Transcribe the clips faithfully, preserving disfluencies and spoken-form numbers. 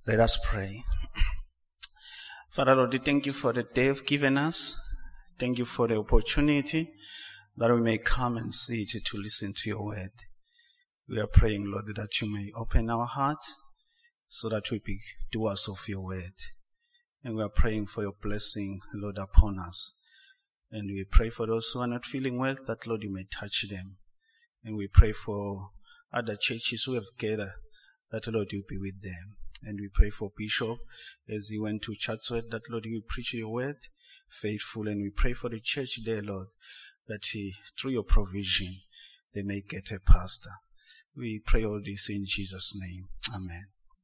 Let us pray. Father Lord, we thank you for the day you've given us. Thank you for the opportunity that we may come and see it to listen to your word. We are praying, Lord, that you may open our hearts so that we be doers of your word. And we are praying for your blessing, Lord, upon us. And we pray for those who are not feeling well, that, Lord, you may touch them. And we pray for other churches who have gathered, that, Lord, you be with them. And we pray for Bishop as he went to Chatsworth, that, Lord, you preach your word faithful. And we pray for the church there, Lord, that he, through your provision, they may get a pastor. We pray all this in Jesus' name. Amen.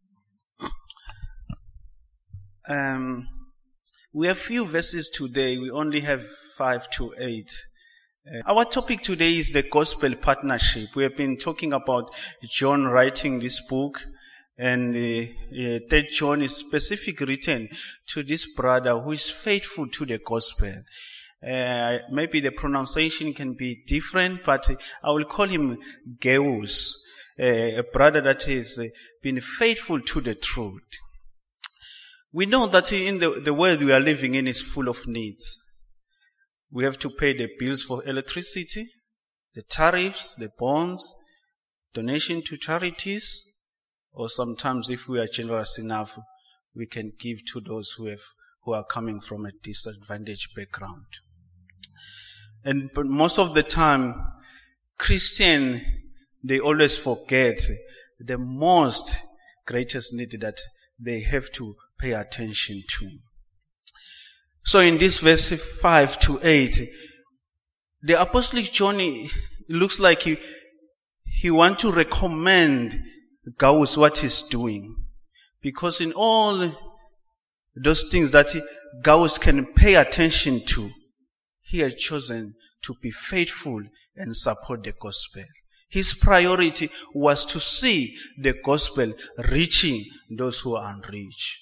Um, we have few verses today. We only have five to eight. Uh, our topic today is the gospel partnership. We have been talking about John writing this book, and uh, uh, Third John is specifically written to this brother who is faithful to the gospel. Uh, maybe the pronunciation can be different, but I will call him Gaius, uh, a brother that has been faithful to the truth. We know that in the, the world we are living in is full of needs. We have to pay the bills for electricity, the tariffs, the bonds, donation to charities, or sometimes if we are generous enough, we can give to those who have, who are coming from a disadvantaged background. And but most of the time, Christians, they always forget the most greatest need that they have to pay attention to. So in this verse five to eight, the Apostle John, it looks like he, he wants to recommend Gaius what he's doing. Because in all those things that he, Gaius can pay attention to, he has chosen to be faithful and support the gospel. His priority was to see the gospel reaching those who are unreached.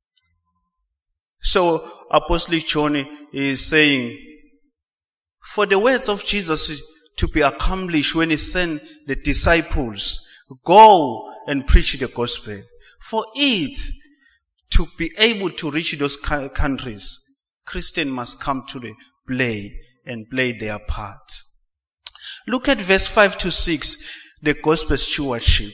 So Apostle John is saying, for the words of Jesus to be accomplished when he sent the disciples, go and preach the gospel. For it to be able to reach those countries, Christians must come to the play and play their part. Look at verse five to six, the gospel stewardship.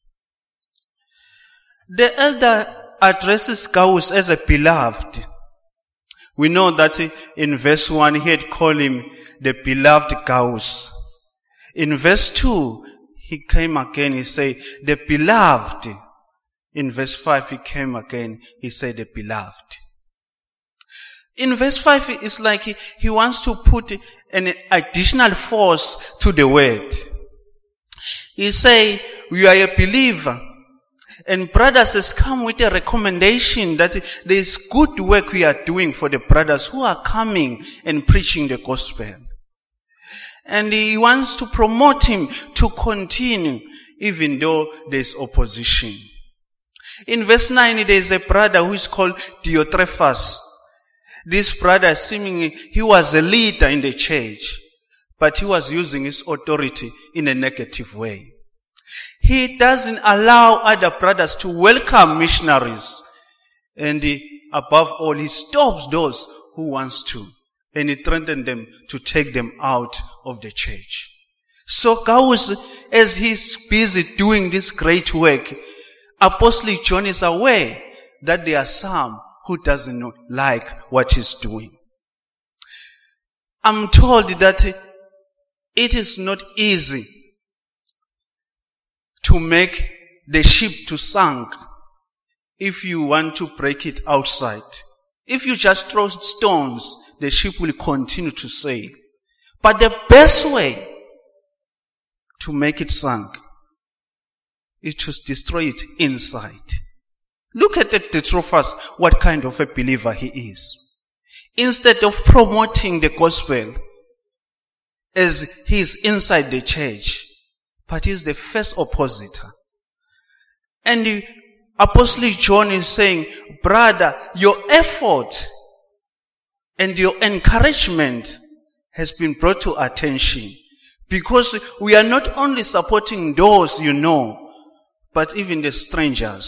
The elder addresses Gaius as a beloved. We know that in verse one he had called him the beloved Gaius. In verse two, he came again, he said, the beloved. In verse five, he came again, he said, the beloved. In verse five, it's like he, he wants to put an additional force to the word. He say, we are a believer. And brothers has come with a recommendation that there is good work we are doing for the brothers who are coming and preaching the gospel. And he wants to promote him to continue even though there is opposition. In verse nine, there is a brother who is called Diotrephes. This brother, seemingly, he was a leader in the church, but he was using his authority in a negative way. He doesn't allow other brothers to welcome missionaries. And he, above all, he stops those who wants to. And he threatened them to take them out of the church. So Gaius, as he's busy doing this great work, Apostle John is aware that there are some who doesn't know, like what he's doing. I'm told that it is not easy to make the ship to sink if you want to break it outside. If you just throw stones, the ship will continue to sail. But the best way to make it sink is to destroy it inside. Look at the Diotrephes, what kind of a believer he is. Instead of promoting the gospel as he is inside the church, but he is the first oppositor. And the Apostle John is saying, brother, your effort and your encouragement has been brought to attention. Because we are not only supporting those you know, but even the strangers.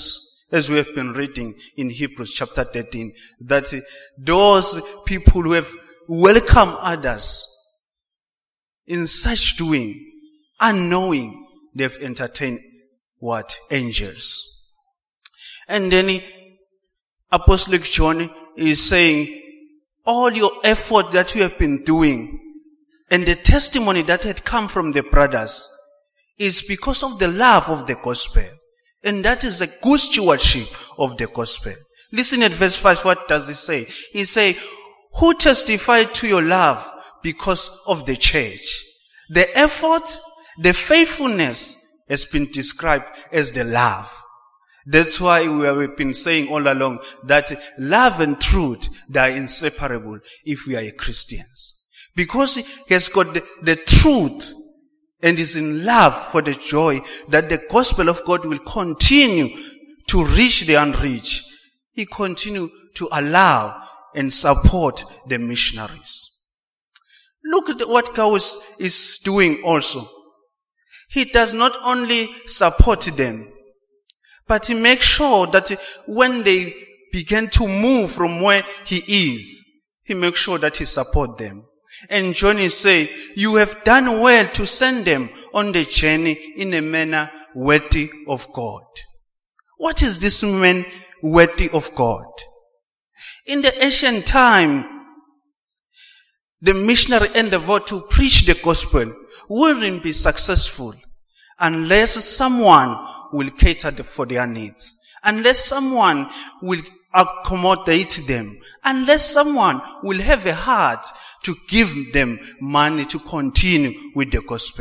as we have been reading in Hebrews chapter thirteen, that those people who have welcomed others in such doing, unknowing, they've entertained what? Angels. And then Apostle John is saying, all your effort that you have been doing and the testimony that had come from the brothers is because of the love of the gospel. And that is a good stewardship of the gospel. Listen at verse five, what does it say? He say, who testified to your love because of the church? The effort, the faithfulness has been described as the love. That's why we have been saying all along that love and truth, they are inseparable if we are Christians. Because he has got the, the truth and is in love for the joy that the gospel of God will continue to reach the unreached. He continue to allow and support the missionaries. Look at what God is doing also. He does not only support them, but he makes sure that when they begin to move from where he is, he makes sure that he supports them. And John is saying, you have done well to send them on the journey in a manner worthy of God. What is this man worthy of God? In the ancient time, the missionary endeavor to preach the gospel wouldn't be successful unless someone will cater for their needs, unless someone will accommodate them, unless someone will have a heart to give them money to continue with the gospel.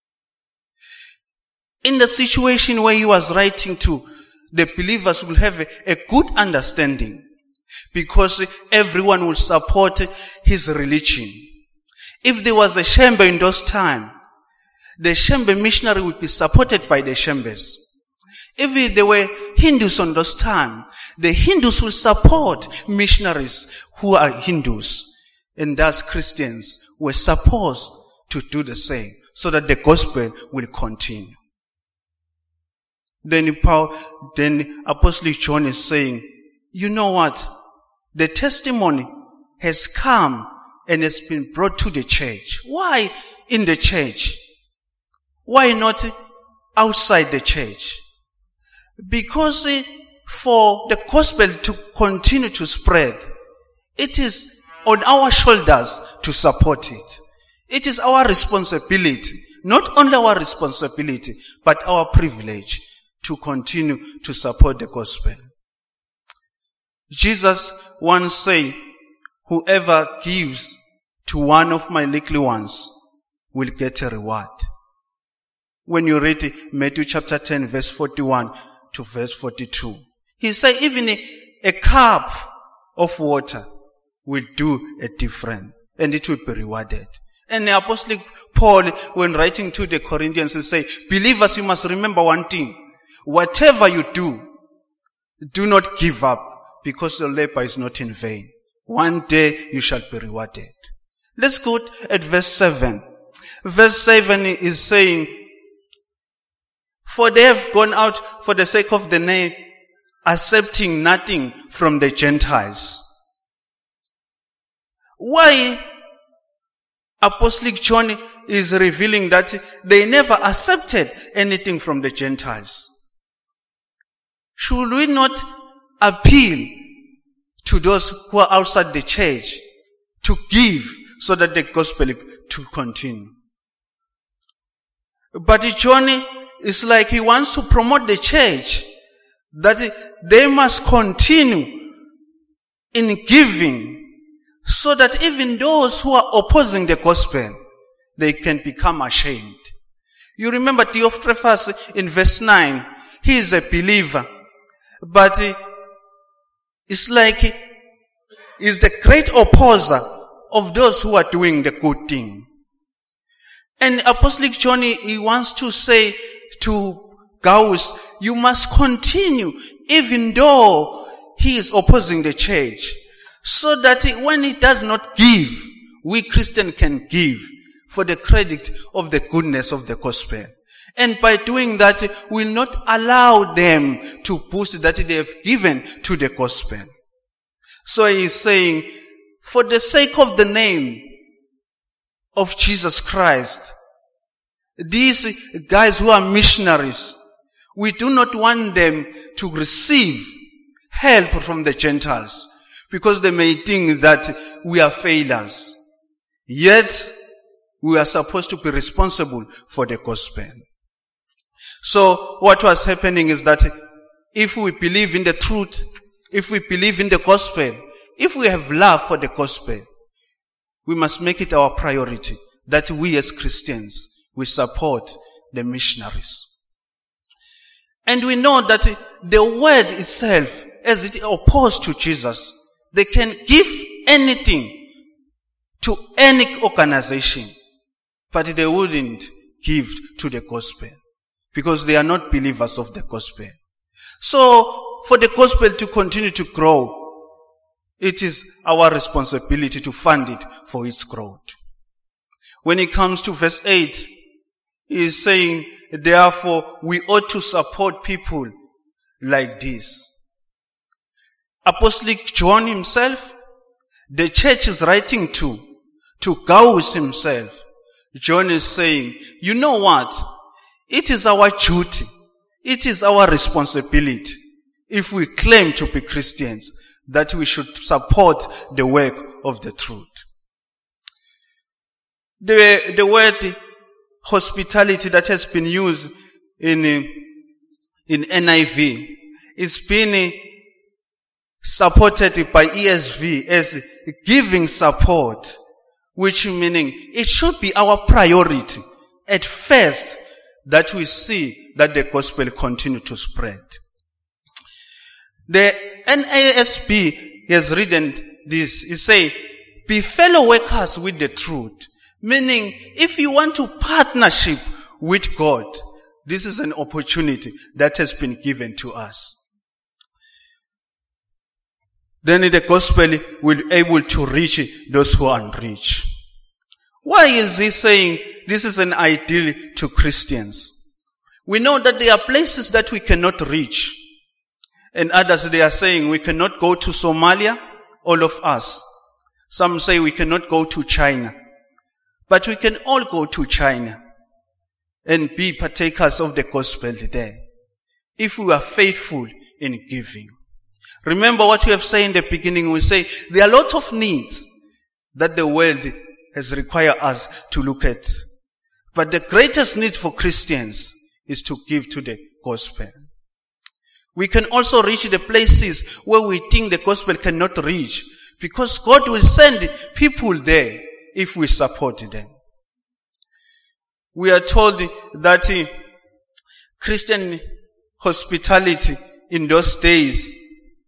In the situation where he was writing to, the believers will have a, a good understanding because everyone will support his religion. If there was a Shembe in those times, the Shembe missionary would be supported by the Shembes. If there were Hindus on those times, the Hindus will support missionaries who are Hindus. And thus Christians were supposed to do the same so that the gospel will continue. Then Paul, then Apostle John is saying, you know what? The testimony has come and has been brought to the church. Why in the church? Why not outside the church? Because for the gospel to continue to spread, it is on our shoulders to support it. It is our responsibility, not only our responsibility, but our privilege to continue to support the gospel. Jesus once said, whoever gives to one of my little ones will get a reward. When you read Matthew chapter ten, verse forty-one to verse forty-two, he said even a, a cup of water will do a difference and it will be rewarded. And the Apostle Paul, when writing to the Corinthians, he say, believers, you must remember one thing. Whatever you do, do not give up, because your labor is not in vain. One day you shall be rewarded. Let's go at verse seven. Verse seven is saying, for they have gone out for the sake of the name, accepting nothing from the Gentiles. Why Apostle John is revealing that they never accepted anything from the Gentiles? Should we not appeal to those who are outside the church to give so that the gospel to continue? But John is like he wants to promote the church that they must continue in giving so that even those who are opposing the gospel, they can become ashamed. You remember Theophilus in verse nine. He is a believer, but it's like he's the great opposer of those who are doing the good thing. And Apostle John, he wants to say to Gaius, you must continue even though he is opposing the church, so that when he does not give, we Christians can give for the credit of the goodness of the gospel. And by doing that, we'll not allow them to boost that they have given to the gospel. So he's saying, for the sake of the name of Jesus Christ, these guys who are missionaries, we do not want them to receive help from the Gentiles because they may think that we are failures. Yet, we are supposed to be responsible for the gospel. So, what was happening is that if we believe in the truth, if we believe in the gospel, if we have love for the gospel, we must make it our priority that we as Christians, we support the missionaries. And we know that the word itself, as it opposed to Jesus, they can give anything to any organization, but they wouldn't give to the gospel because they are not believers of the gospel. So, for the gospel to continue to grow, it is our responsibility to fund it for its growth. When it comes to verse eight, he is saying, therefore, we ought to support people like this. Apostolic John himself, the church is writing to, to Gaius himself. John is saying, you know what? It is our duty. It is our responsibility, if we claim to be Christians, that we should support the work of the truth. The, the word hospitality that has been used in, in N I V is being supported by E S V as giving support, which meaning it should be our priority at first that we see that the gospel continue to spread. The N A S B has written this. It say, be fellow workers with the truth. Meaning, if you want to partnership with God, this is an opportunity that has been given to us. Then the gospel will be able to reach those who are unreached. Why is he saying this is an ideal to Christians? We know that there are places that we cannot reach. And others, they are saying we cannot go to Somalia, all of us. Some say we cannot go to China. But we can all go to China and be partakers of the gospel there, if we are faithful in giving. Remember what we have said in the beginning. We say there are lots of needs that the world has required us to look at. But the greatest need for Christians is to give to the gospel. We can also reach the places where we think the gospel cannot reach, because God will send people there if we support them. We are told that uh, Christian hospitality in those days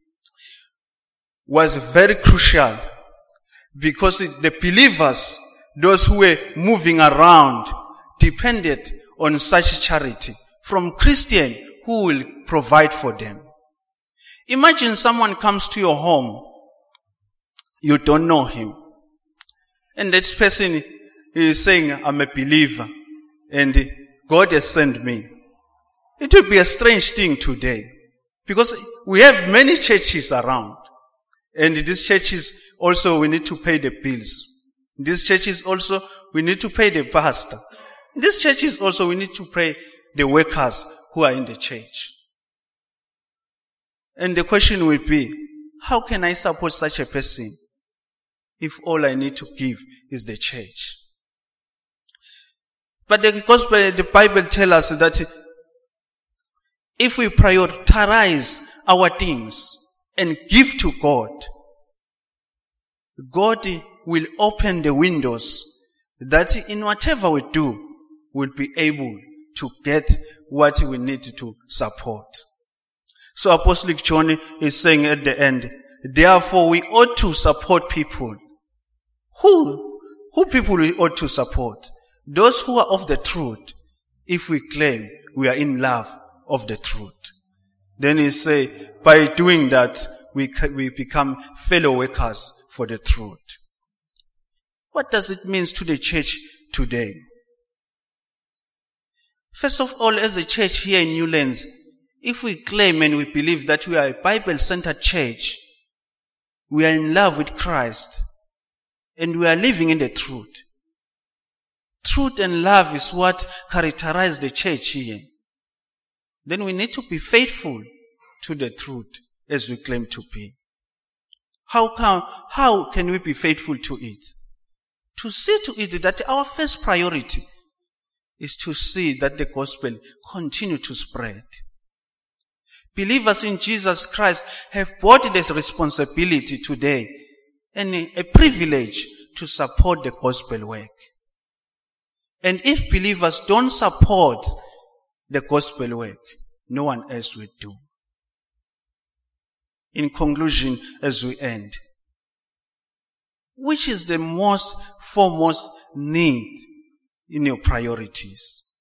was very crucial, because the believers, those who were moving around, depended on such charity from Christians who will provide for them. Imagine someone comes to your home, you don't know him, and that person is saying, I'm a believer and God has sent me. It will be a strange thing today, because we have many churches around, and in these churches also we need to pay the bills. In these churches also we need to pay the pastor. In these churches also we need to pay the workers who are in the church. And the question will be, how can I support such a person if all I need to give is the church? But the gospel, the Bible tells us that if we prioritize our things and give to God, God will open the windows that in whatever we do, we'll be able to get what we need to support. So Apostolic John is saying at the end, therefore we ought to support people. Who? Who people we ought to support? Those who are of the truth, if we claim we are in love of the truth. Then he say, by doing that, we, we become fellow workers for the truth. What does it mean to the church today? First of all, as a church here in Newlands, if we claim and we believe that we are a Bible-centered church, we are in love with Christ, and we are living in the truth. Truth and love is what characterizes the church here. Then we need to be faithful to the truth as we claim to be. How can, how can we be faithful to it? To see to it that our first priority is to see that the gospel continue to spread. Believers in Jesus Christ have both this responsibility today and a privilege to support the gospel work. And if believers don't support the gospel work, no one else will do. In conclusion, as we end, which is the most foremost need in your priorities?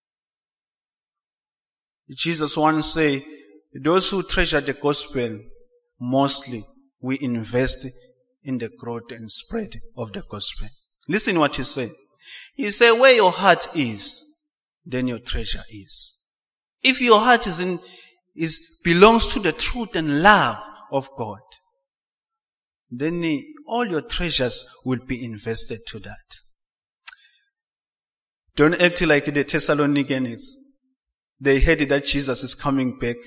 Jesus once said, those who treasure the gospel mostly we invest in the growth and spread of the gospel. Listen what he said. He said, where your heart is, then your treasure is. If your heart is in, is, belongs to the truth and love of God, then all your treasures will be invested to that. Don't act like the Thessalonians. They heard that Jesus is coming back.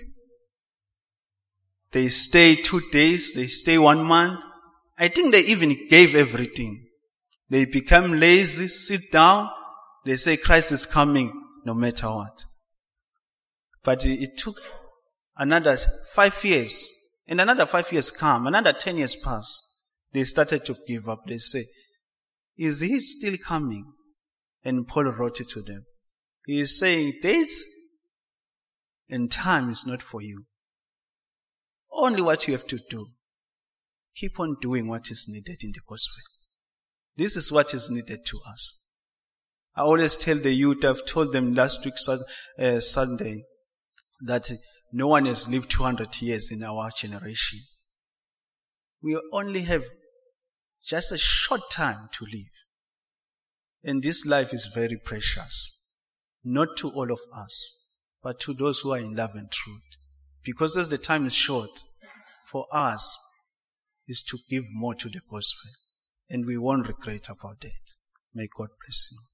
They stay two days, they stay one month. I think they even gave everything. They become lazy, sit down. They say Christ is coming no matter what. But it took another five years. And another five years come. Another ten years pass. They started to give up. They say, is he still coming? And Paul wrote it to them. He is saying, dates and time is not for you. Only what you have to do. Keep on doing what is needed in the gospel. This is what is needed to us. I always tell the youth, I've told them last week uh, Sunday, that no one has lived two hundred years in our generation. We only have just a short time to live. And this life is very precious. Not to all of us, but to those who are in love and truth. Because as the time is short, for us is to give more to the gospel. And we won't regret about that. May God bless you.